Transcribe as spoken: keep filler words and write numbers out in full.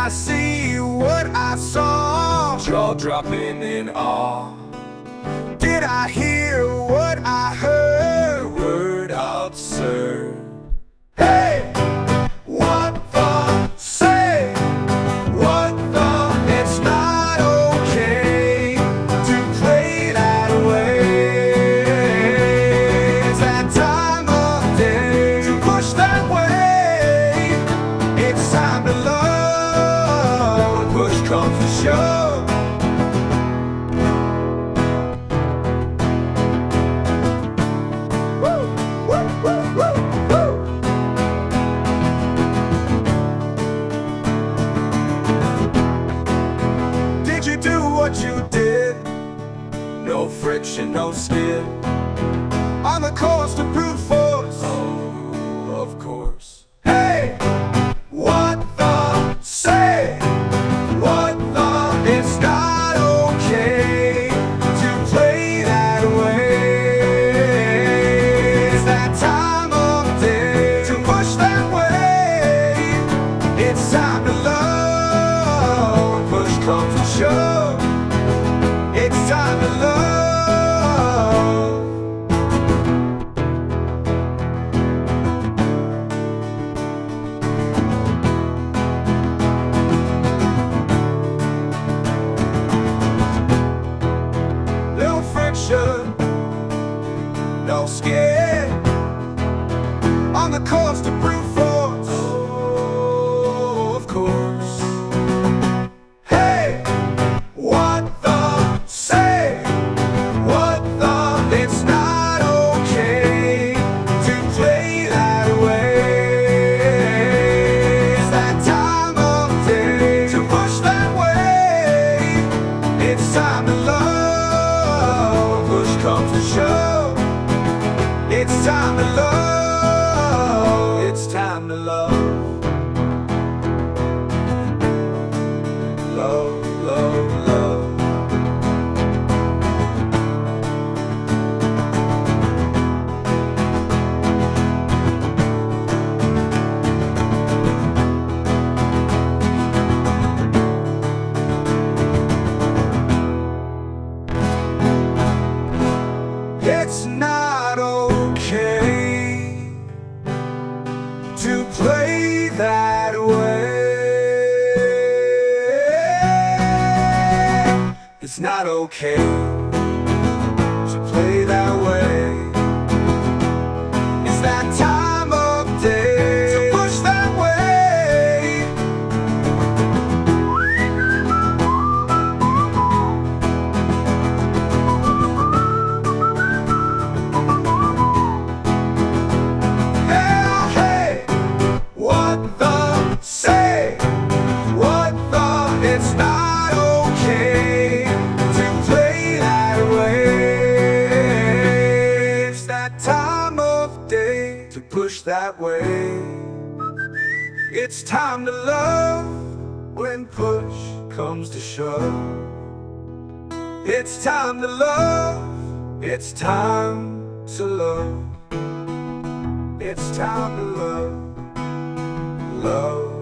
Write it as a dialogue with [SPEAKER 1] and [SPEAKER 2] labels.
[SPEAKER 1] I see what I saw?
[SPEAKER 2] Jaw dropping in awe.
[SPEAKER 1] Did I hear what I heard?
[SPEAKER 2] Word absurd.
[SPEAKER 1] Hey! What the? Say! What the? It's not okay to play that way. It's that time of day to push that way. It's time to love when push comes to shove. Woo! Woo! Woo! Woo! Woo! Did you do what you did?
[SPEAKER 2] No friction, no skid.
[SPEAKER 1] On the course to brute force.
[SPEAKER 2] Oh, of course.
[SPEAKER 1] Hey! What the? Say! What the? It's not okay to play that way. It's that time of day to push that way. It's time to love when push comes to shove. It's time to love. Little friction, no skin. On the course to brute force.
[SPEAKER 2] Oh, of course.
[SPEAKER 1] Hey! What the? Say! What the? It's not okay to play that way. It's that time of day to push that way. It's time to love when push comes to shove. It's time to love.
[SPEAKER 2] It's time to love. Love, love, love.
[SPEAKER 1] It's not okay to play that way. It's not okay to play that way. It's that time of day to push that way. Hey, hey, what the? Say, what the? It's not okay to play that way. It's that time of day to push that way. It's time to love when push comes to shove. It's time to love. It's time to love. It's time to love. Love.